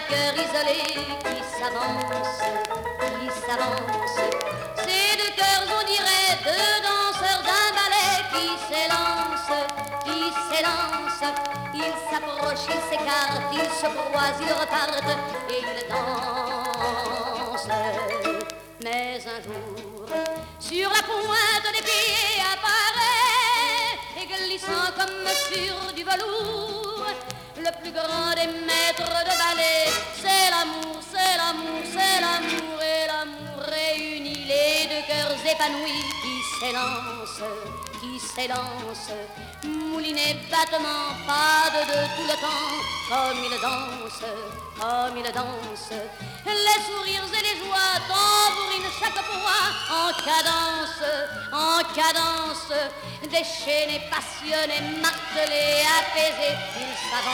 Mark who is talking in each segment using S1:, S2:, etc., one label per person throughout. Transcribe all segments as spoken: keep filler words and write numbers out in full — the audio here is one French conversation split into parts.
S1: cœurs isolés qui s'avancent, qui s'avancent. Ces deux cœurs, on dirait deux danseurs d'un ballet qui s'élancent, qui s'élancent. Ils s'approchent, ils s'écartent, ils se croisent, ils repartent et ils dansent. Mais un jour, sur la pointe des pieds apparaît, et glissant comme sur du velours, le plus grand des maîtres de ballet. C'est l'amour, c'est l'amour, c'est l'amour, et l'amour réunit les deux cœurs épanouis qui s'élancent, qui s'élancent. Moulinet, battement, pas de deux tout le temps, comme ils dansent, comme ils dansent. Les sourires et les joies tambourinent chaque fois en cadence, en cadence. Déchaînés, passionnés, martelés, apaisés, ils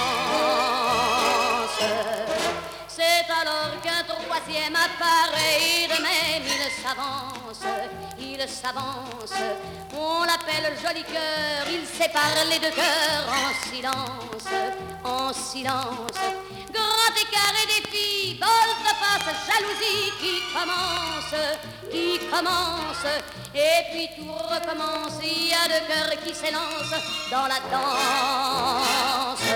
S1: s'avancent. C'est alors qu'un troisième apparaît et de même il s'avance, il s'avance. On l'appelle joli cœur, il sépare les deux cœurs en silence, en silence. Grand écart et défi, volte-face, jalousie qui commence, qui commence. Et puis tout recommence, il y a deux cœurs qui s'élancent dans la danse.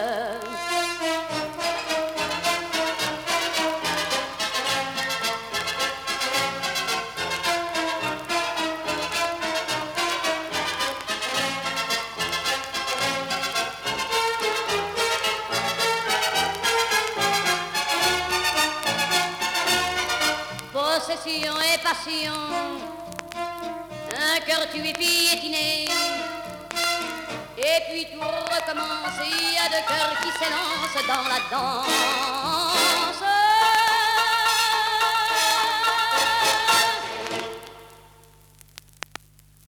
S1: Possession et passion, un cœur tué piétiné, et puis tout recommence, il y a deux cœurs qui s'élancent dans la danse.